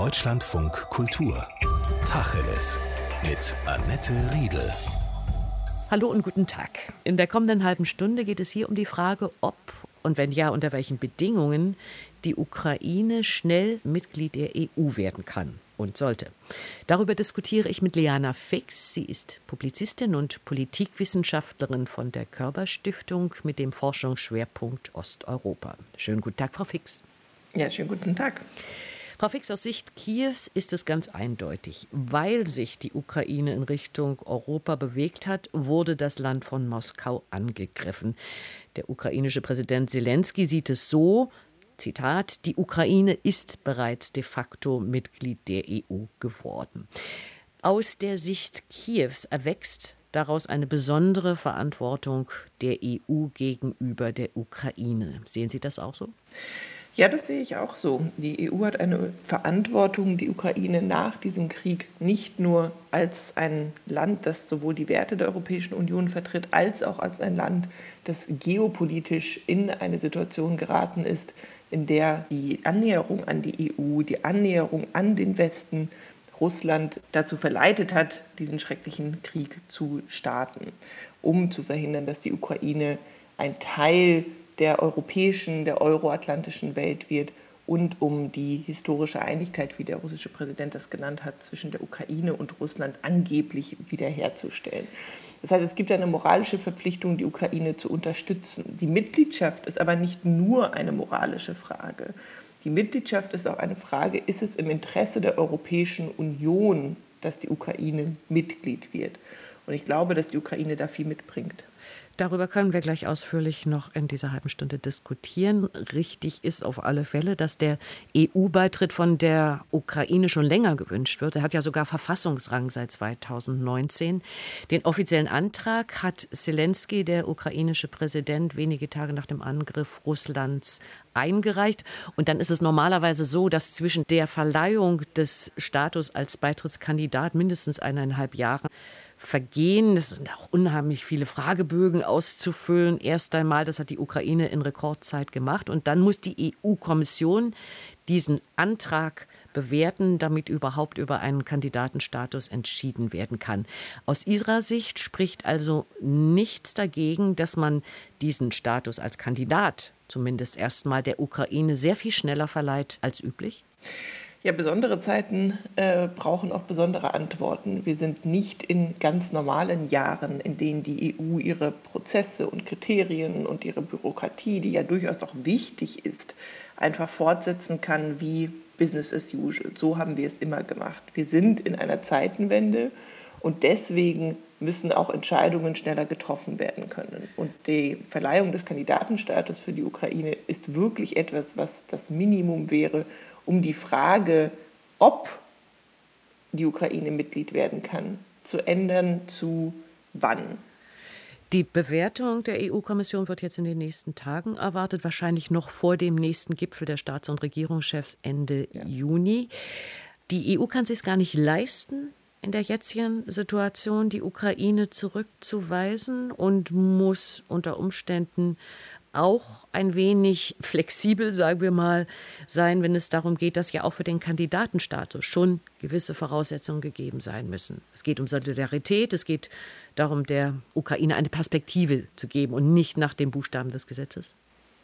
Deutschlandfunk Kultur. Tacheles. Mit Annette Riedel. Hallo und guten Tag. In der kommenden halben Stunde geht es hier um die Frage, ob und wenn ja, unter welchen Bedingungen die Ukraine schnell Mitglied der EU werden kann und sollte. Darüber diskutiere ich mit Liana Fix. Sie ist Publizistin und Politikwissenschaftlerin von der Körber-Stiftung mit dem Forschungsschwerpunkt Osteuropa. Schönen guten Tag, Frau Fix. Ja, schönen guten Tag. Frau Fix, aus Sicht Kiews ist es ganz eindeutig. Weil sich die Ukraine in Richtung Europa bewegt hat, wurde das Land von Moskau angegriffen. Der ukrainische Präsident Selenskyj sieht es so, Zitat, die Ukraine ist bereits de facto Mitglied der EU geworden. Aus der Sicht Kiews erwächst daraus eine besondere Verantwortung der EU gegenüber der Ukraine. Sehen Sie das auch so? Ja, das sehe ich auch so. Die EU hat eine Verantwortung, die Ukraine nach diesem Krieg nicht nur als ein Land, das sowohl die Werte der Europäischen Union vertritt, als auch als ein Land, das geopolitisch in eine Situation geraten ist, in der die Annäherung an die EU, die Annäherung an den Westen Russland dazu verleitet hat, diesen schrecklichen Krieg zu starten, um zu verhindern, dass die Ukraine ein Teil der europäischen, der euroatlantischen Welt wird und um die historische Einigkeit, wie der russische Präsident das genannt hat, zwischen der Ukraine und Russland angeblich wiederherzustellen. Das heißt, es gibt eine moralische Verpflichtung, die Ukraine zu unterstützen. Die Mitgliedschaft ist aber nicht nur eine moralische Frage. Die Mitgliedschaft ist auch eine Frage, ist es im Interesse der Europäischen Union, dass die Ukraine Mitglied wird? Und ich glaube, dass die Ukraine da viel mitbringt. Darüber können wir gleich ausführlich noch in dieser halben Stunde diskutieren. Richtig ist auf alle Fälle, dass der EU-Beitritt von der Ukraine schon länger gewünscht wird. Er hat ja sogar Verfassungsrang seit 2019. Den offiziellen Antrag hat Selenskyj, der ukrainische Präsident, wenige Tage nach dem Angriff Russlands eingereicht. Und dann ist es normalerweise so, dass zwischen der Verleihung des Status als Beitrittskandidat mindestens 1,5 Jahre vergehen. Es sind auch unheimlich viele Fragebögen auszufüllen. Erst einmal, das hat die Ukraine in Rekordzeit gemacht. Und dann muss die EU-Kommission diesen Antrag bewerten, damit überhaupt über einen Kandidatenstatus entschieden werden kann. Aus ihrer Sicht spricht also nichts dagegen, dass man diesen Status als Kandidat zumindest erstmal der Ukraine sehr viel schneller verleiht als üblich? Ja, besondere Zeiten brauchen auch besondere Antworten. Wir sind nicht in ganz normalen Jahren, in denen die EU ihre Prozesse und Kriterien und ihre Bürokratie, die ja durchaus auch wichtig ist, einfach fortsetzen kann wie Business as usual. So haben wir es immer gemacht. Wir sind in einer Zeitenwende und deswegen müssen auch Entscheidungen schneller getroffen werden können. Und die Verleihung des Kandidatenstatus für die Ukraine ist wirklich etwas, was das Minimum wäre, um die Frage, ob die Ukraine Mitglied werden kann, zu ändern, zu wann. Die Bewertung der EU-Kommission wird jetzt in den nächsten Tagen erwartet, wahrscheinlich noch vor dem nächsten Gipfel der Staats- und Regierungschefs Ende Juni. Die EU kann es sich gar nicht leisten, in der jetzigen Situation die Ukraine zurückzuweisen und muss unter Umständen auch ein wenig flexibel, sagen wir mal, sein, wenn es darum geht, dass ja auch für den Kandidatenstatus schon gewisse Voraussetzungen gegeben sein müssen. Es geht um Solidarität, es geht darum, der Ukraine eine Perspektive zu geben und nicht nach dem Buchstaben des Gesetzes.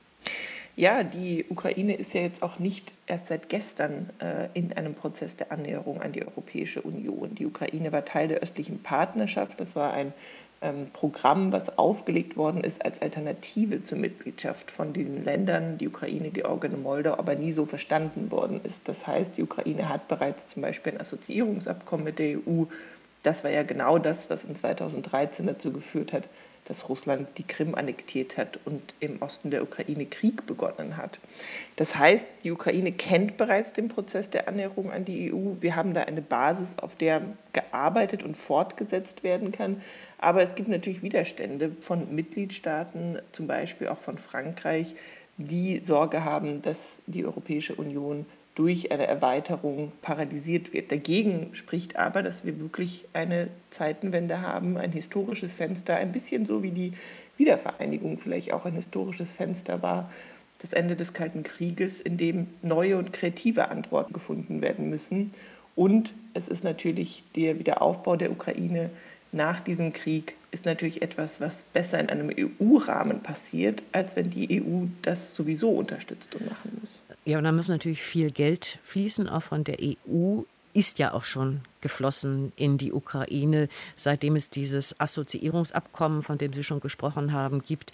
Ja, die Ukraine ist ja jetzt auch nicht erst seit gestern in einem Prozess der Annäherung an die Europäische Union. Die Ukraine war Teil der östlichen Partnerschaft. Das war ein Programm, was aufgelegt worden ist als Alternative zur Mitgliedschaft von diesen Ländern, die Ukraine, Georgien und Moldau, aber nie so verstanden worden ist. Das heißt, die Ukraine hat bereits zum Beispiel ein Assoziierungsabkommen mit der EU. Das war ja genau das, was in 2013 dazu geführt hat, dass Russland die Krim annektiert hat und im Osten der Ukraine Krieg begonnen hat. Das heißt, die Ukraine kennt bereits den Prozess der Annäherung an die EU. Wir haben da eine Basis, auf der gearbeitet und fortgesetzt werden kann. Aber es gibt natürlich Widerstände von Mitgliedstaaten, zum Beispiel auch von Frankreich, die Sorge haben, dass die Europäische Union durch eine Erweiterung paralysiert wird. Dagegen spricht aber, dass wir wirklich eine Zeitenwende haben, ein historisches Fenster, ein bisschen so wie die Wiedervereinigung vielleicht auch ein historisches Fenster war, das Ende des Kalten Krieges, in dem neue und kreative Antworten gefunden werden müssen. Und es ist natürlich der Wiederaufbau der Ukraine nach diesem Krieg ist natürlich etwas, was besser in einem EU-Rahmen passiert, als wenn die EU das sowieso unterstützt und machen muss. Ja, und da muss natürlich viel Geld fließen, auch von der EU. Ist ja auch schon geflossen in die Ukraine, seitdem es dieses Assoziierungsabkommen, von dem Sie schon gesprochen haben, gibt.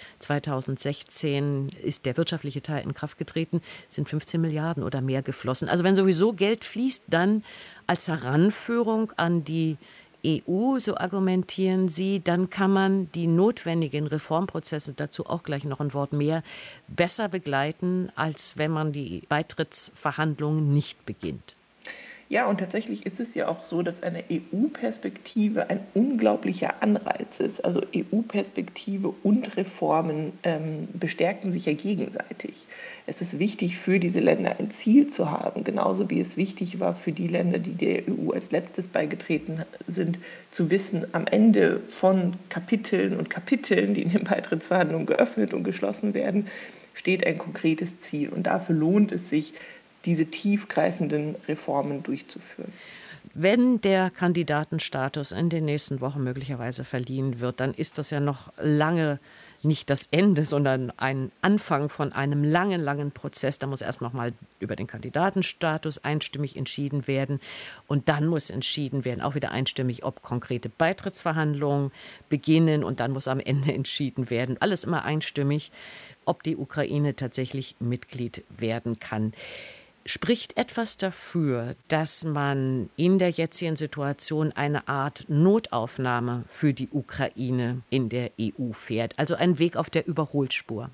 2016 ist der wirtschaftliche Teil in Kraft getreten, sind 15 Milliarden oder mehr geflossen. Also wenn sowieso Geld fließt, dann als Heranführung an die EU, so argumentieren Sie, dann kann man die notwendigen Reformprozesse, dazu auch gleich noch ein Wort mehr, besser begleiten, als wenn man die Beitrittsverhandlungen nicht beginnt. Ja, und tatsächlich ist es ja auch so, dass eine EU-Perspektive ein unglaublicher Anreiz ist. Also EU-Perspektive und Reformen bestärken sich ja gegenseitig. Es ist wichtig für diese Länder ein Ziel zu haben, genauso wie es wichtig war für die Länder, die der EU als letztes beigetreten sind, zu wissen, am Ende von Kapiteln und Kapiteln, die in den Beitrittsverhandlungen geöffnet und geschlossen werden, steht ein konkretes Ziel. Und dafür lohnt es sich, diese tiefgreifenden Reformen durchzuführen. Wenn der Kandidatenstatus in den nächsten Wochen möglicherweise verliehen wird, dann ist das ja noch lange nicht das Ende, sondern ein Anfang von einem langen, langen Prozess. Da muss erst noch mal über den Kandidatenstatus einstimmig entschieden werden. Und dann muss entschieden werden, auch wieder einstimmig, ob konkrete Beitrittsverhandlungen beginnen. Und dann muss am Ende entschieden werden, alles immer einstimmig, ob die Ukraine tatsächlich Mitglied werden kann. Spricht etwas dafür, dass man in der jetzigen Situation eine Art Notaufnahme für die Ukraine in der EU fährt, also einen Weg auf der Überholspur?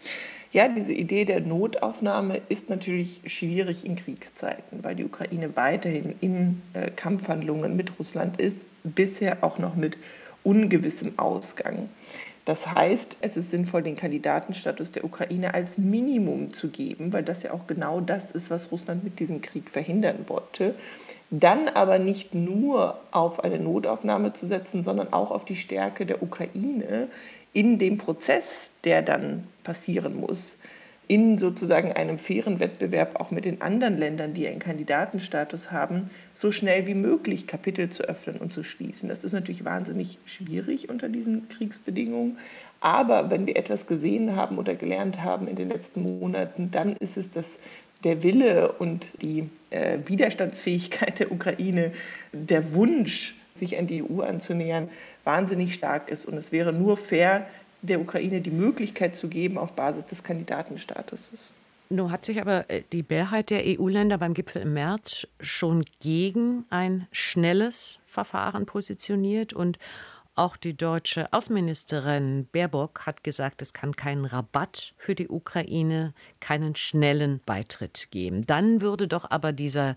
Ja, diese Idee der Notaufnahme ist natürlich schwierig in Kriegszeiten, weil die Ukraine weiterhin in Kampfhandlungen mit Russland ist, bisher auch noch mit ungewissem Ausgang. Das heißt, es ist sinnvoll, den Kandidatenstatus der Ukraine als Minimum zu geben, weil das ja auch genau das ist, was Russland mit diesem Krieg verhindern wollte. Dann aber nicht nur auf eine Notaufnahme zu setzen, sondern auch auf die Stärke der Ukraine in dem Prozess, der dann passieren muss, in sozusagen einem fairen Wettbewerb auch mit den anderen Ländern, die einen Kandidatenstatus haben, so schnell wie möglich Kapitel zu öffnen und zu schließen. Das ist natürlich wahnsinnig schwierig unter diesen Kriegsbedingungen. Aber wenn wir etwas gesehen haben oder gelernt haben in den letzten Monaten, dann ist es, dass der Wille und die Widerstandsfähigkeit der Ukraine, der Wunsch, sich an die EU anzunähern, wahnsinnig stark ist. Und es wäre nur fair, der Ukraine die Möglichkeit zu geben auf Basis des Kandidatenstatuses. Nun hat sich aber die Mehrheit der EU-Länder beim Gipfel im März schon gegen ein schnelles Verfahren positioniert. Und auch die deutsche Außenministerin Baerbock hat gesagt, es kann keinen Rabatt für die Ukraine, keinen schnellen Beitritt geben. Dann würde doch aber dieser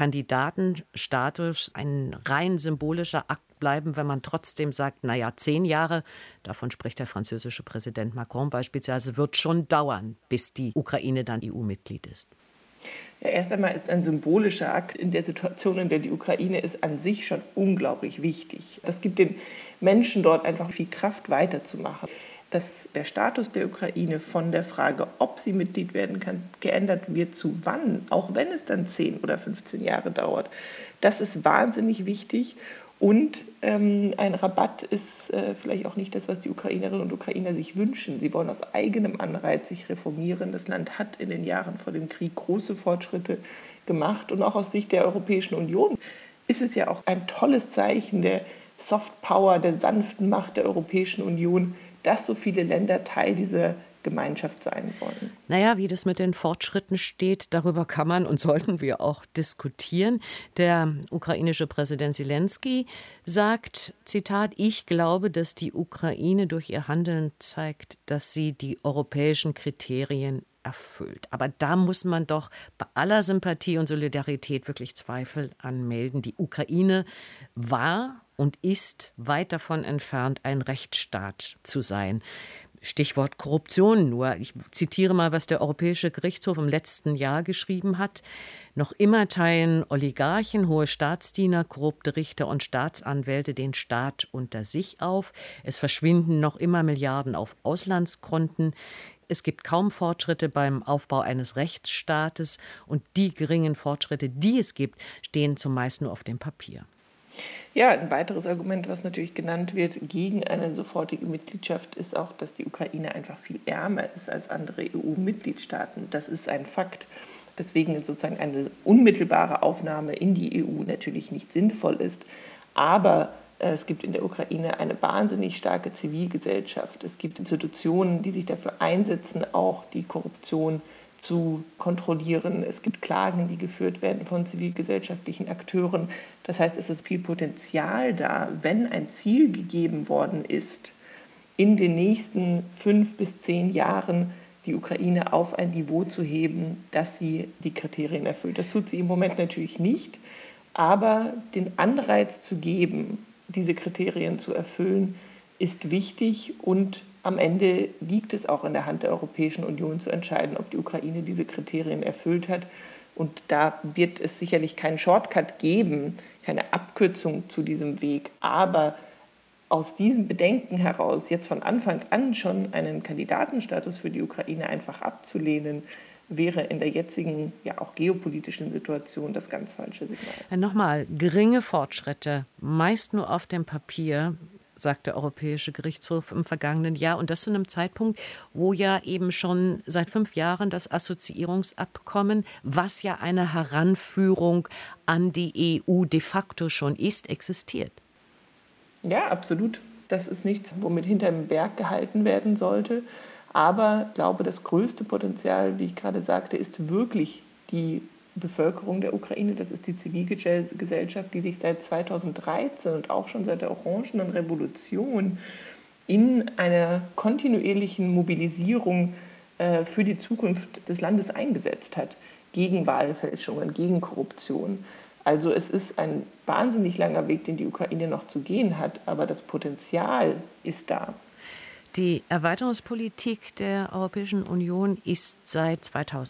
Kandidatenstatus ein rein symbolischer Akt bleiben, wenn man trotzdem sagt, 10 Jahre, davon spricht der französische Präsident Macron beispielsweise, wird schon dauern, bis die Ukraine dann EU-Mitglied ist. Ja, erst einmal ist ein symbolischer Akt in der Situation, in der die Ukraine ist, an sich schon unglaublich wichtig. Das gibt den Menschen dort einfach viel Kraft, weiterzumachen. Dass der Status der Ukraine von der Frage, ob sie Mitglied werden kann, geändert wird zu wann, auch wenn es dann 10 oder 15 Jahre dauert, das ist wahnsinnig wichtig. Und ein Rabatt ist vielleicht auch nicht das, was die Ukrainerinnen und Ukrainer sich wünschen. Sie wollen aus eigenem Anreiz sich reformieren. Das Land hat in den Jahren vor dem Krieg große Fortschritte gemacht. Und auch aus Sicht der Europäischen Union ist es ja auch ein tolles Zeichen der Soft Power, der sanften Macht der Europäischen Union, dass so viele Länder Teil dieser Gemeinschaft sein wollen. Wie das mit den Fortschritten steht, darüber kann man und sollten wir auch diskutieren. Der ukrainische Präsident Selenskyj sagt, Zitat, ich glaube, dass die Ukraine durch ihr Handeln zeigt, dass sie die europäischen Kriterien erfüllt. Aber da muss man doch bei aller Sympathie und Solidarität wirklich Zweifel anmelden. Die Ukraine war und ist weit davon entfernt, ein Rechtsstaat zu sein. Stichwort Korruption nur. Ich zitiere mal, was der Europäische Gerichtshof im letzten Jahr geschrieben hat. Noch immer teilen Oligarchen, hohe Staatsdiener, korrupte Richter und Staatsanwälte den Staat unter sich auf. Es verschwinden noch immer Milliarden auf Auslandskonten. Es gibt kaum Fortschritte beim Aufbau eines Rechtsstaates und die geringen Fortschritte, die es gibt, stehen zumeist nur auf dem Papier. Ja, ein weiteres Argument, was natürlich genannt wird gegen eine sofortige Mitgliedschaft, ist auch, dass die Ukraine einfach viel ärmer ist als andere EU-Mitgliedstaaten. Das ist ein Fakt, weswegen sozusagen eine unmittelbare Aufnahme in die EU natürlich nicht sinnvoll ist. Aber es gibt in der Ukraine eine wahnsinnig starke Zivilgesellschaft. Es gibt Institutionen, die sich dafür einsetzen, auch die Korruption zu kontrollieren. Es gibt Klagen, die geführt werden von zivilgesellschaftlichen Akteuren. Das heißt, es ist viel Potenzial da, wenn ein Ziel gegeben worden ist, in den nächsten 5 bis 10 Jahren die Ukraine auf ein Niveau zu heben, dass sie die Kriterien erfüllt. Das tut sie im Moment natürlich nicht, aber den Anreiz zu geben, diese Kriterien zu erfüllen, ist wichtig und am Ende liegt es auch in der Hand der Europäischen Union zu entscheiden, ob die Ukraine diese Kriterien erfüllt hat. Und da wird es sicherlich keinen Shortcut geben, keine Abkürzung zu diesem Weg. Aber aus diesen Bedenken heraus, jetzt von Anfang an schon einen Kandidatenstatus für die Ukraine einfach abzulehnen, wäre in der jetzigen, ja auch geopolitischen Situation das ganz falsche Signal. Nochmal, geringe Fortschritte, meist nur auf dem Papier, sagt der Europäische Gerichtshof im vergangenen Jahr. Und das zu einem Zeitpunkt, wo ja eben schon seit 5 Jahren das Assoziierungsabkommen, was ja eine Heranführung an die EU de facto schon ist, existiert. Ja, absolut. Das ist nichts, womit hinterm Berg gehalten werden sollte. Aber ich glaube, das größte Potenzial, wie ich gerade sagte, ist wirklich die Bevölkerung der Ukraine. Das ist die Zivilgesellschaft, die sich seit 2013 und auch schon seit der Orangenen Revolution in einer kontinuierlichen Mobilisierung für die Zukunft des Landes eingesetzt hat. Gegen Wahlfälschungen, gegen Korruption. Also es ist ein wahnsinnig langer Weg, den die Ukraine noch zu gehen hat, aber das Potenzial ist da. Die Erweiterungspolitik der Europäischen Union ist seit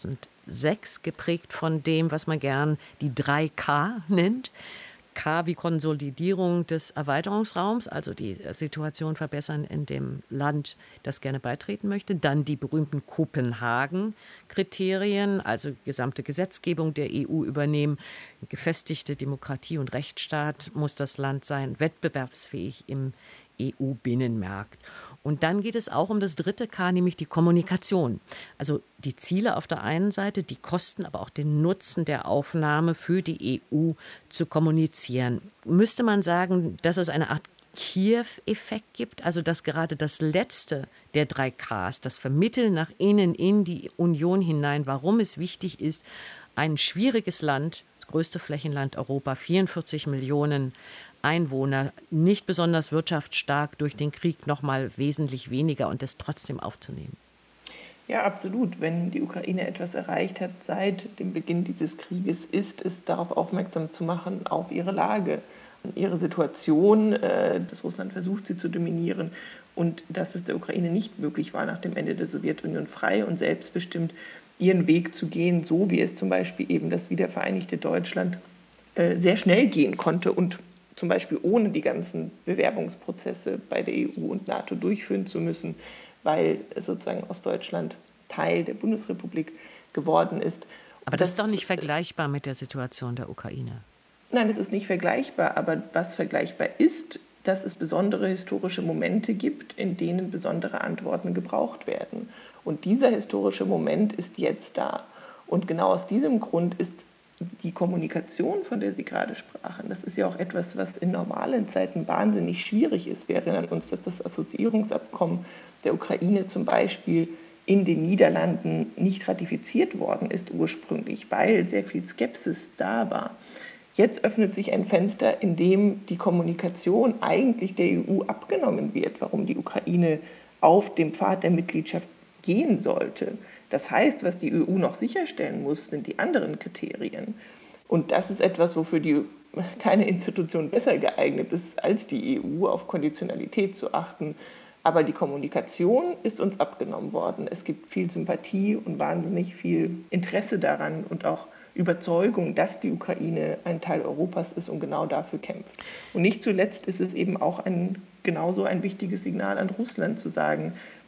2006 geprägt von dem, was man gern die 3K nennt. K wie Konsolidierung des Erweiterungsraums, also die Situation verbessern in dem Land, das gerne beitreten möchte. Dann die berühmten Kopenhagen-Kriterien, also gesamte Gesetzgebung der EU übernehmen. Gefestigte Demokratie und Rechtsstaat muss das Land sein, wettbewerbsfähig im EU-Binnenmarkt. Und dann geht es auch um das 3. K, nämlich die Kommunikation. Also die Ziele auf der einen Seite, die Kosten, aber auch den Nutzen der Aufnahme für die EU zu kommunizieren. Müsste man sagen, dass es eine Art Kiew-Effekt gibt, also dass gerade das letzte der 3 Ks, das Vermitteln nach innen in die Union hinein, warum es wichtig ist, ein schwieriges Land, das größte Flächenland Europa, 44 Millionen Einwohner, nicht besonders wirtschaftsstark, durch den Krieg noch mal wesentlich weniger und das trotzdem aufzunehmen. Ja, absolut. Wenn die Ukraine etwas erreicht hat seit dem Beginn dieses Krieges, ist es darauf aufmerksam zu machen, auf ihre Lage, ihre Situation, dass Russland versucht, sie zu dominieren und dass es der Ukraine nicht möglich war, nach dem Ende der Sowjetunion frei und selbstbestimmt ihren Weg zu gehen, so wie es zum Beispiel eben das wiedervereinigte Deutschland sehr schnell gehen konnte und zum Beispiel ohne die ganzen Bewerbungsprozesse bei der EU und NATO durchführen zu müssen, weil sozusagen Ostdeutschland Teil der Bundesrepublik geworden ist. Aber das ist doch nicht vergleichbar mit der Situation der Ukraine. Nein, das ist nicht vergleichbar. Aber was vergleichbar ist, dass es besondere historische Momente gibt, in denen besondere Antworten gebraucht werden. Und dieser historische Moment ist jetzt da. Und genau aus diesem Grund ist die Kommunikation, von der Sie gerade sprachen, das ist ja auch etwas, was in normalen Zeiten wahnsinnig schwierig ist. Wir erinnern uns, dass das Assoziierungsabkommen der Ukraine zum Beispiel in den Niederlanden nicht ratifiziert worden ist ursprünglich, weil sehr viel Skepsis da war. Jetzt öffnet sich ein Fenster, in dem die Kommunikation eigentlich der EU abgenommen wird, warum die Ukraine auf dem Pfad der Mitgliedschaft gehen sollte. Das heißt, was die EU noch sicherstellen muss, sind die anderen Kriterien. Und das ist etwas, wofür keine Institution besser geeignet ist, als die EU, auf Konditionalität zu achten. Aber die Kommunikation ist uns abgenommen worden. Es gibt viel Sympathie und wahnsinnig viel Interesse daran und auch Überzeugung, dass die Ukraine ein Teil Europas ist und genau dafür kämpft. Und nicht zuletzt ist es eben auch genauso ein wichtiges Signal an Russland zu sagen,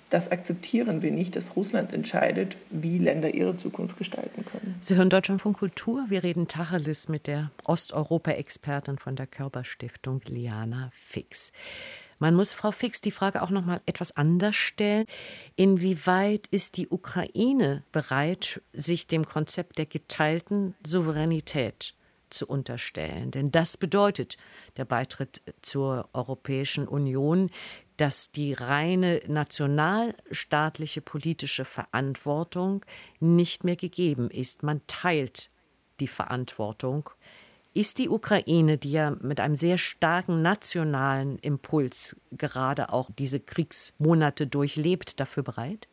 Das akzeptieren wir nicht, dass Russland entscheidet, wie Länder ihre Zukunft gestalten können. Sie hören Deutschlandfunk Kultur. Wir reden Tacheles mit der Osteuropa-Expertin von der Körper-Stiftung, Liana Fix. Man muss Frau Fix die Frage auch noch mal etwas anders stellen. Inwieweit ist die Ukraine bereit, sich dem Konzept der geteilten Souveränität zu unterstellen? Denn das bedeutet der Beitritt zur Europäischen Union, dass die reine nationalstaatliche politische Verantwortung nicht mehr gegeben ist. Man teilt die Verantwortung. Ist die Ukraine, die ja mit einem sehr starken nationalen Impuls gerade auch diese Kriegsmonate durchlebt, dafür bereit?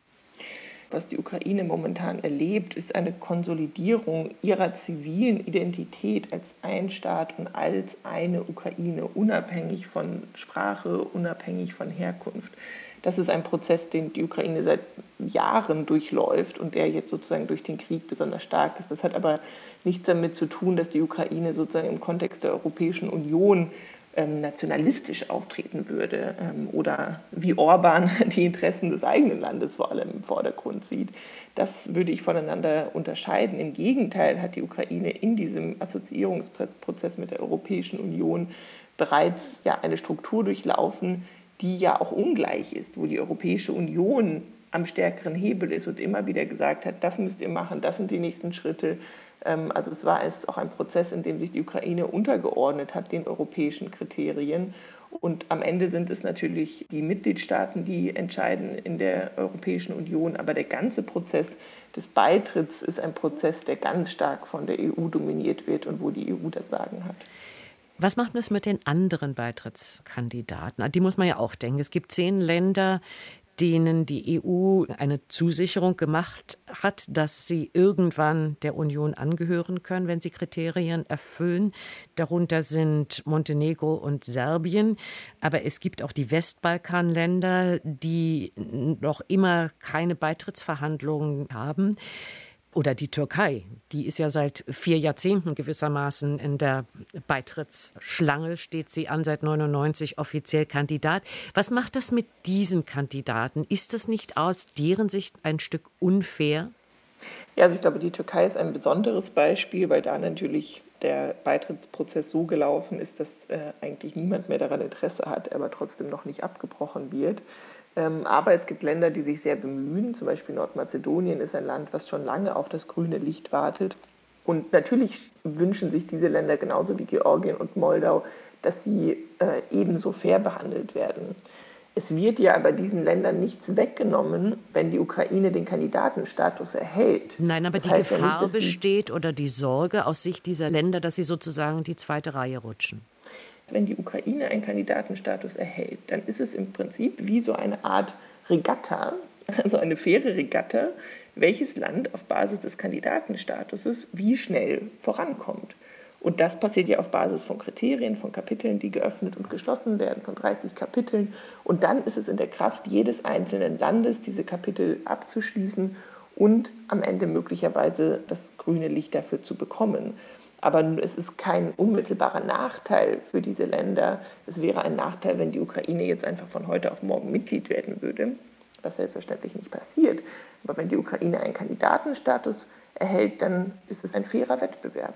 Was die Ukraine momentan erlebt, ist eine Konsolidierung ihrer zivilen Identität als ein Staat und als eine Ukraine, unabhängig von Sprache, unabhängig von Herkunft. Das ist ein Prozess, den die Ukraine seit Jahren durchläuft und der jetzt sozusagen durch den Krieg besonders stark ist. Das hat aber nichts damit zu tun, dass die Ukraine sozusagen im Kontext der Europäischen Union nationalistisch auftreten würde oder wie Orban die Interessen des eigenen Landes vor allem im Vordergrund sieht. Das würde ich voneinander unterscheiden. Im Gegenteil hat die Ukraine in diesem Assoziierungsprozess mit der Europäischen Union bereits eine Struktur durchlaufen, die ja auch ungleich ist, wo die Europäische Union am stärkeren Hebel ist und immer wieder gesagt hat, das müsst ihr machen, das sind die nächsten Schritte. Also es war auch ein Prozess, in dem sich die Ukraine untergeordnet hat den europäischen Kriterien. Und am Ende sind es natürlich die Mitgliedstaaten, die entscheiden in der Europäischen Union. Aber der ganze Prozess des Beitritts ist ein Prozess, der ganz stark von der EU dominiert wird und wo die EU das Sagen hat. Was macht es mit den anderen Beitrittskandidaten? An die muss man ja auch denken. Es gibt 10 Länder, denen die EU eine Zusicherung gemacht hat, dass sie irgendwann der Union angehören können, wenn sie Kriterien erfüllen. Darunter sind Montenegro und Serbien. Aber es gibt auch die Westbalkanländer, die noch immer keine Beitrittsverhandlungen haben. Oder die Türkei, die ist ja seit 4 Jahrzehnten gewissermaßen in der Beitrittsschlange, steht sie an, seit 1999 offiziell Kandidat. Was macht das mit diesen Kandidaten? Ist das nicht aus deren Sicht ein Stück unfair? Ja, also ich glaube, die Türkei ist ein besonderes Beispiel, weil da natürlich der Beitrittsprozess so gelaufen ist, dass eigentlich niemand mehr daran Interesse hat, aber trotzdem noch nicht abgebrochen wird. Aber es gibt Länder, die sich sehr bemühen. Zum Beispiel Nordmazedonien ist ein Land, was schon lange auf das grüne Licht wartet. Und natürlich wünschen sich diese Länder genauso wie Georgien und Moldau, dass sie ebenso fair behandelt werden. Es wird ja aber diesen Ländern nichts weggenommen, wenn die Ukraine den Kandidatenstatus erhält. Nein, aber die Gefahr besteht oder die Sorge aus Sicht dieser Länder, dass sie sozusagen in die zweite Reihe rutschen. Wenn die Ukraine einen Kandidatenstatus erhält, dann ist es im Prinzip wie so eine Art Regatta, also eine faire Regatta, welches Land auf Basis des Kandidatenstatuses wie schnell vorankommt. Und das passiert ja auf Basis von Kriterien, von Kapiteln, die geöffnet und geschlossen werden, von 30 Kapiteln. Und dann ist es in der Kraft jedes einzelnen Landes, diese Kapitel abzuschließen und am Ende möglicherweise das grüne Licht dafür zu bekommen. Aber es ist kein unmittelbarer Nachteil für diese Länder. Es wäre ein Nachteil, wenn die Ukraine jetzt einfach von heute auf morgen Mitglied werden würde, was selbstverständlich nicht passiert. Aber wenn die Ukraine einen Kandidatenstatus erhält, dann ist es ein fairer Wettbewerb.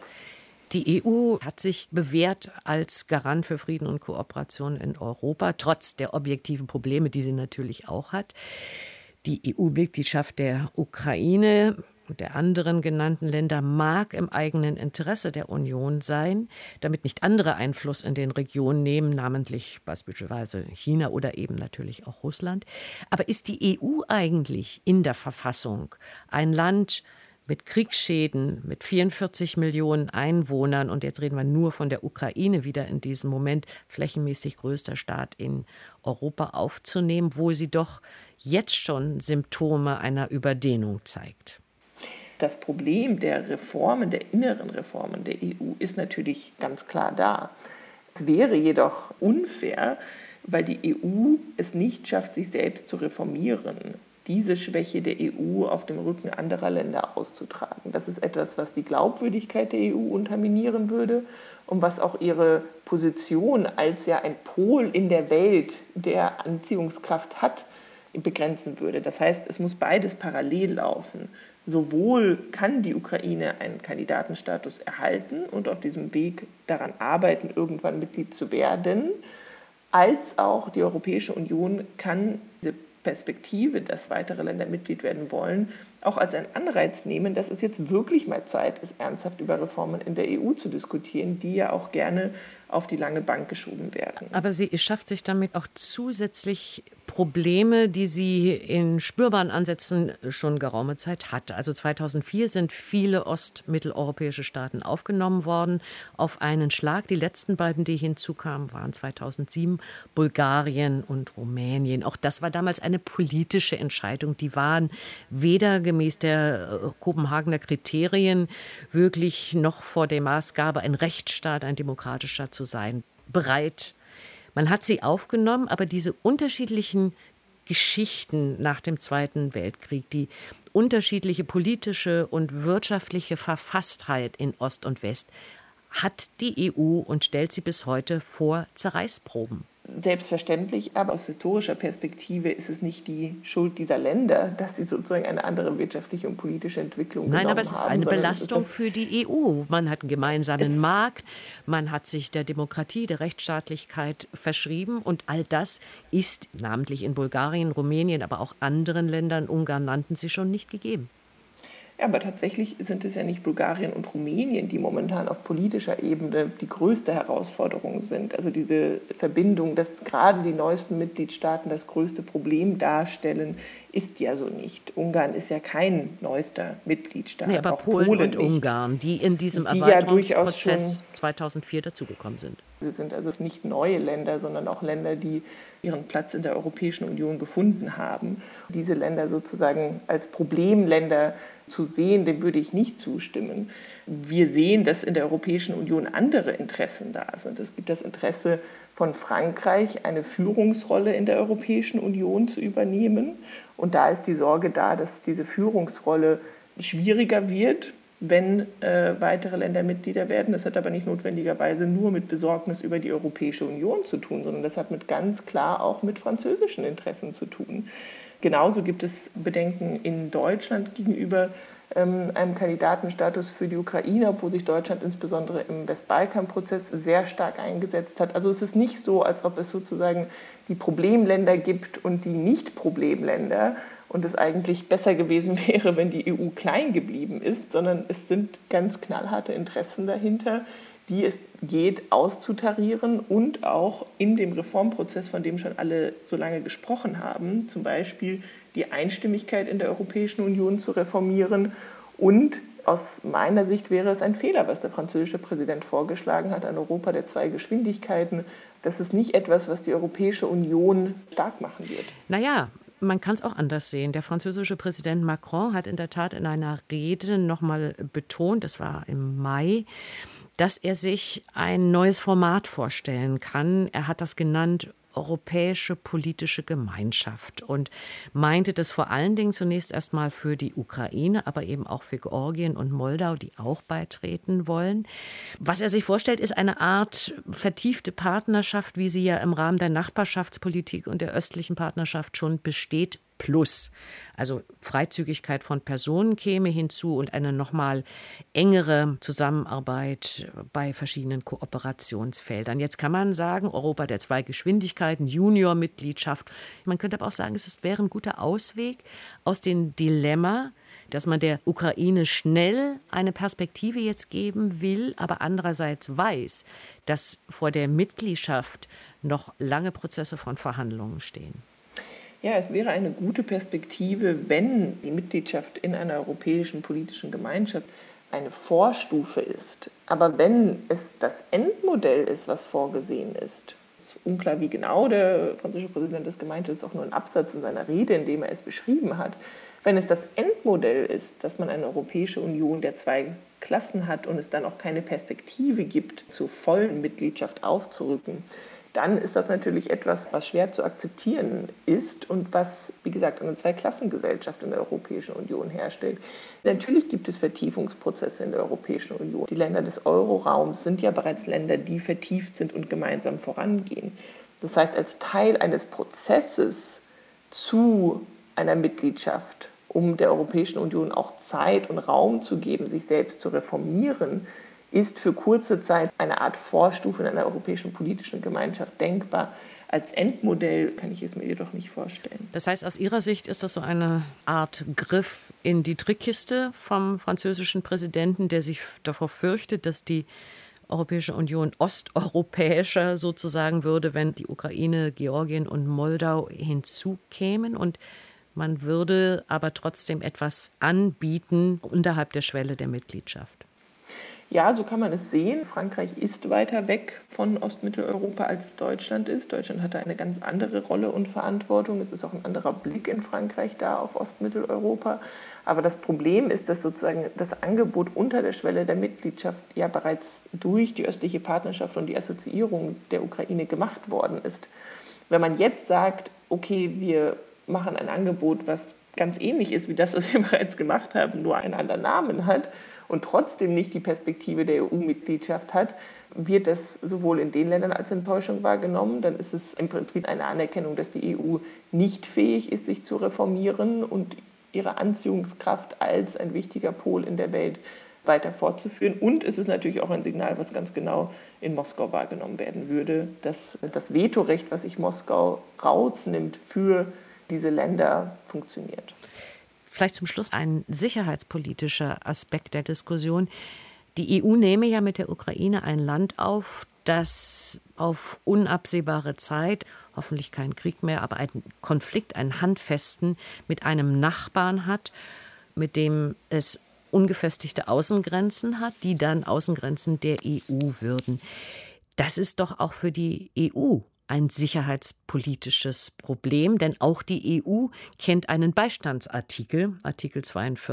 Die EU hat sich bewährt als Garant für Frieden und Kooperation in Europa, trotz der objektiven Probleme, die sie natürlich auch hat. Die EU-Mitgliedschaft der Ukraine und der anderen genannten Länder mag im eigenen Interesse der Union sein, damit nicht andere Einfluss in den Regionen nehmen, namentlich beispielsweise China oder eben natürlich auch Russland. Aber ist die EU eigentlich in der Verfassung ein Land mit Kriegsschäden, mit 44 Millionen Einwohnern, und jetzt reden wir nur von der Ukraine wieder in diesem Moment, flächenmäßig größter Staat in Europa aufzunehmen, wo sie doch jetzt schon Symptome einer Überdehnung zeigt? Das Problem der Reformen, der inneren Reformen der EU ist natürlich ganz klar da. Es wäre jedoch unfair, weil die EU es nicht schafft, sich selbst zu reformieren, diese Schwäche der EU auf dem Rücken anderer Länder auszutragen. Das ist etwas, was die Glaubwürdigkeit der EU unterminieren würde und was auch ihre Position als ja ein Pol in der Welt, der Anziehungskraft hat, begrenzen würde. Das heißt, es muss beides parallel laufen. Sowohl kann die Ukraine einen Kandidatenstatus erhalten und auf diesem Weg daran arbeiten, irgendwann Mitglied zu werden, als auch die Europäische Union kann diese Perspektive, dass weitere Länder Mitglied werden wollen, auch als einen Anreiz nehmen, dass es jetzt wirklich mal Zeit ist, ernsthaft über Reformen in der EU zu diskutieren, die ja auch gerne auf die lange Bank geschoben werden. Aber sie schafft sich damit auch zusätzlich Probleme, die sie in spürbaren Ansätzen schon geraume Zeit hatte. Also 2004 sind viele ostmitteleuropäische Staaten aufgenommen worden auf einen Schlag. Die letzten beiden, die hinzukamen, waren 2007 Bulgarien und Rumänien. Auch das war damals eine politische Entscheidung. Die waren weder gemäß der Kopenhagener Kriterien wirklich noch vor der Maßgabe, ein Rechtsstaat, ein demokratischer zu sein, bereit. Man hat sie aufgenommen, aber diese unterschiedlichen Geschichten nach dem Zweiten Weltkrieg, die unterschiedliche politische und wirtschaftliche Verfasstheit in Ost und West, hat die EU und stellt sie bis heute vor Zerreißproben. Selbstverständlich, aber aus historischer Perspektive ist es nicht die Schuld dieser Länder, dass sie sozusagen eine andere wirtschaftliche und politische Entwicklung genommen haben. Nein, aber es ist eine Belastung für die EU. Man hat einen gemeinsamen Markt, man hat sich der Demokratie, der Rechtsstaatlichkeit verschrieben und all das ist namentlich in Bulgarien, Rumänien, aber auch anderen Ländern, Ungarn nannten sie schon, nicht gegeben. Ja, aber tatsächlich sind es ja nicht Bulgarien und Rumänien, die momentan auf politischer Ebene die größte Herausforderung sind. Also diese Verbindung, dass gerade die neuesten Mitgliedstaaten das größte Problem darstellen, ist ja so nicht. Ungarn ist ja kein neuester Mitgliedstaat. Nee, aber auch Polen und nicht. Ungarn, die in diesem Die Erweiterungsprozess 2004 dazugekommen sind. Sie sind also nicht neue Länder, sondern auch Länder, die ihren Platz in der Europäischen Union gefunden haben. Diese Länder sozusagen als Problemländer zu sehen, dem würde ich nicht zustimmen. Wir sehen, dass in der Europäischen Union andere Interessen da sind. Es gibt das Interesse von Frankreich, eine Führungsrolle in der Europäischen Union zu übernehmen. Und da ist die Sorge da, dass diese Führungsrolle schwieriger wird, wenn weitere Länder Mitglieder werden. Das hat aber nicht notwendigerweise nur mit Besorgnis über die Europäische Union zu tun, sondern das hat ganz klar auch mit französischen Interessen zu tun. Genauso gibt es Bedenken in Deutschland gegenüber einem Kandidatenstatus für die Ukraine, obwohl sich Deutschland insbesondere im Westbalkan-Prozess sehr stark eingesetzt hat. Also es ist nicht so, als ob es sozusagen die Problemländer gibt und die Nicht-Problemländer und es eigentlich besser gewesen wäre, wenn die EU klein geblieben ist, sondern es sind ganz knallharte Interessen dahinter, die es geht auszutarieren und auch in dem Reformprozess, von dem schon alle so lange gesprochen haben, zum Beispiel die Einstimmigkeit in der Europäischen Union zu reformieren. Und aus meiner Sicht wäre es ein Fehler, was der französische Präsident vorgeschlagen hat, ein Europa der zwei Geschwindigkeiten. Das ist nicht etwas, was die Europäische Union stark machen wird. Naja, man kann es auch anders sehen. Der französische Präsident Macron hat in der Tat in einer Rede nochmal betont, das war im Mai, dass er sich ein neues Format vorstellen kann. Er hat das genannt Europäische politische Gemeinschaft und meinte das vor allen Dingen zunächst erstmal für die Ukraine, aber eben auch für Georgien und Moldau, die auch beitreten wollen. Was er sich vorstellt, ist eine Art vertiefte Partnerschaft, wie sie ja im Rahmen der Nachbarschaftspolitik und der östlichen Partnerschaft schon besteht, plus. Also Freizügigkeit von Personen käme hinzu und eine nochmal engere Zusammenarbeit bei verschiedenen Kooperationsfeldern. Jetzt kann man sagen, Europa der zwei Geschwindigkeiten, Junior-Mitgliedschaft. Man könnte aber auch sagen, es wäre ein guter Ausweg aus dem Dilemma, dass man der Ukraine schnell eine Perspektive jetzt geben will, aber andererseits weiß, dass vor der Mitgliedschaft noch lange Prozesse von Verhandlungen stehen. Ja, es wäre eine gute Perspektive, wenn die Mitgliedschaft in einer europäischen politischen Gemeinschaft eine Vorstufe ist. Aber wenn es das Endmodell ist, was vorgesehen ist, ist unklar, wie genau der französische Präsident das gemeint hat, ist auch nur ein Absatz in seiner Rede, in dem er es beschrieben hat. Wenn es das Endmodell ist, dass man eine Europäische Union der zwei Klassen hat und es dann auch keine Perspektive gibt, zur vollen Mitgliedschaft aufzurücken, dann ist das natürlich etwas, was schwer zu akzeptieren ist und was, wie gesagt, eine Zweiklassengesellschaft in der Europäischen Union herstellt. Natürlich gibt es Vertiefungsprozesse in der Europäischen Union. Die Länder des Euroraums sind ja bereits Länder, die vertieft sind und gemeinsam vorangehen. Das heißt, als Teil eines Prozesses zu einer Mitgliedschaft, um der Europäischen Union auch Zeit und Raum zu geben, sich selbst zu reformieren, ist für kurze Zeit eine Art Vorstufe in einer europäischen politischen Gemeinschaft denkbar. Als Endmodell kann ich es mir jedoch nicht vorstellen. Das heißt, aus Ihrer Sicht ist das so eine Art Griff in die Trickkiste vom französischen Präsidenten, der sich davor fürchtet, dass die Europäische Union osteuropäischer sozusagen würde, wenn die Ukraine, Georgien und Moldau hinzukämen, und man würde aber trotzdem etwas anbieten unterhalb der Schwelle der Mitgliedschaft. Ja, so kann man es sehen. Frankreich ist weiter weg von Ostmitteleuropa, als es Deutschland ist. Deutschland hatte eine ganz andere Rolle und Verantwortung. Es ist auch ein anderer Blick in Frankreich da auf Ostmitteleuropa. Aber das Problem ist, dass sozusagen das Angebot unter der Schwelle der Mitgliedschaft ja bereits durch die östliche Partnerschaft und die Assoziierung der Ukraine gemacht worden ist. Wenn man jetzt sagt, okay, wir machen ein Angebot, was ganz ähnlich ist wie das, was wir bereits gemacht haben, nur einen anderen Namen hat und trotzdem nicht die Perspektive der EU-Mitgliedschaft hat, wird das sowohl in den Ländern als Enttäuschung wahrgenommen. Dann ist es im Prinzip eine Anerkennung, dass die EU nicht fähig ist, sich zu reformieren und ihre Anziehungskraft als ein wichtiger Pol in der Welt weiter fortzuführen. Und es ist natürlich auch ein Signal, was ganz genau in Moskau wahrgenommen werden würde, dass das Vetorecht, was sich Moskau rausnimmt, für diese Länder funktioniert. Vielleicht zum Schluss ein sicherheitspolitischer Aspekt der Diskussion. Die EU nehme ja mit der Ukraine ein Land auf, das auf unabsehbare Zeit, hoffentlich kein Krieg mehr, aber einen Konflikt, einen handfesten mit einem Nachbarn hat, mit dem es ungefestigte Außengrenzen hat, die dann Außengrenzen der EU würden. Das ist doch auch für die EU ein sicherheitspolitisches Problem, denn auch die EU kennt einen Beistandsartikel, Artikel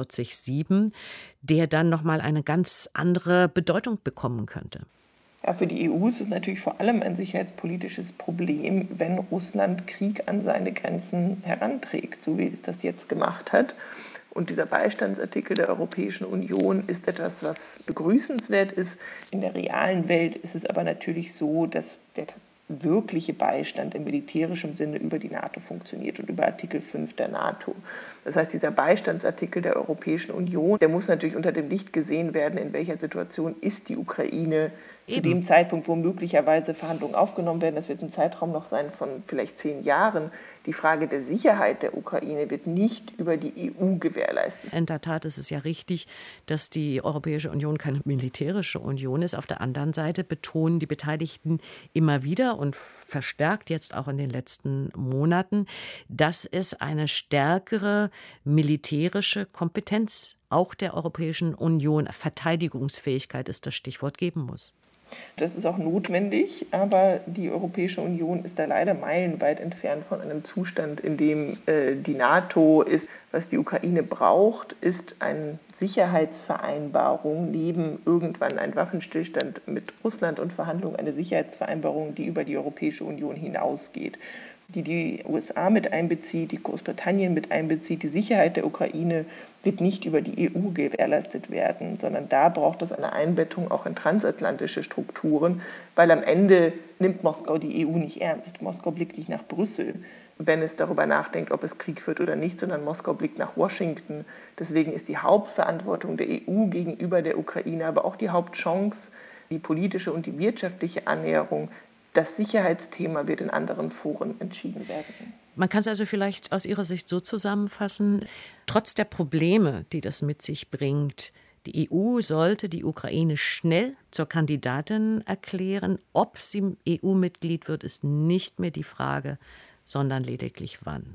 42.7, der dann nochmal eine ganz andere Bedeutung bekommen könnte. Ja, für die EU ist es natürlich vor allem ein sicherheitspolitisches Problem, wenn Russland Krieg an seine Grenzen heranträgt, so wie es das jetzt gemacht hat. Und dieser Beistandsartikel der Europäischen Union ist etwas, was begrüßenswert ist. In der realen Welt ist es aber natürlich so, dass der wirkliche Beistand im militärischen Sinne über die NATO funktioniert und über Artikel 5 der NATO. Das heißt, dieser Beistandsartikel der Europäischen Union, der muss natürlich unter dem Licht gesehen werden, in welcher Situation ist die Ukraine zu dem Zeitpunkt, wo möglicherweise Verhandlungen aufgenommen werden. Das wird ein Zeitraum noch sein von vielleicht 10 Jahren. Die Frage der Sicherheit der Ukraine wird nicht über die EU gewährleistet. In der Tat ist es ja richtig, dass die Europäische Union keine militärische Union ist. Auf der anderen Seite betonen die Beteiligten immer wieder und verstärkt jetzt auch in den letzten Monaten, dass es eine stärkere militärische Kompetenz auch der Europäischen Union, Verteidigungsfähigkeit ist das Stichwort, geben muss. Das ist auch notwendig, aber die Europäische Union ist da leider meilenweit entfernt von einem Zustand, in dem die NATO ist. Was die Ukraine braucht, ist eine Sicherheitsvereinbarung, neben irgendwann ein Waffenstillstand mit Russland und Verhandlungen, eine Sicherheitsvereinbarung, die über die Europäische Union hinausgeht, die USA mit einbezieht, die Großbritannien mit einbezieht. Die Sicherheit der Ukraine wird nicht über die EU gewährleistet werden, sondern da braucht es eine Einbettung auch in transatlantische Strukturen, weil am Ende nimmt Moskau die EU nicht ernst. Moskau blickt nicht nach Brüssel, wenn es darüber nachdenkt, ob es Krieg wird oder nicht, sondern Moskau blickt nach Washington. Deswegen ist die Hauptverantwortung der EU gegenüber der Ukraine, aber auch die Hauptchance, die politische und die wirtschaftliche Annäherung. Das Sicherheitsthema wird in anderen Foren entschieden werden. Man kann es also vielleicht aus Ihrer Sicht so zusammenfassen, trotz der Probleme, die das mit sich bringt, die EU sollte die Ukraine schnell zur Kandidatin erklären. Ob sie EU-Mitglied wird, ist nicht mehr die Frage, sondern lediglich wann.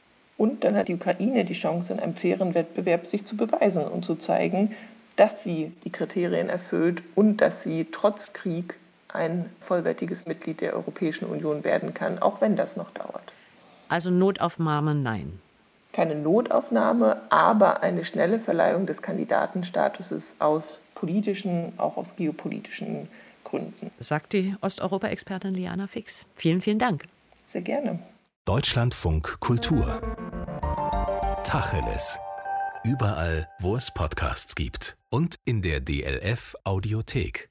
Und dann hat die Ukraine die Chance, in einem fairen Wettbewerb sich zu beweisen und zu zeigen, dass sie die Kriterien erfüllt und dass sie trotz Krieg ein vollwertiges Mitglied der Europäischen Union werden kann, auch wenn das noch dauert. Also Notaufnahme, nein. Keine Notaufnahme, aber eine schnelle Verleihung des Kandidatenstatuses aus politischen, auch aus geopolitischen Gründen. Sagt die Osteuropa-Expertin Liana Fix. Vielen, vielen Dank. Sehr gerne. Deutschlandfunk Kultur. Tacheles. Überall, wo es Podcasts gibt. Und in der DLF Audiothek.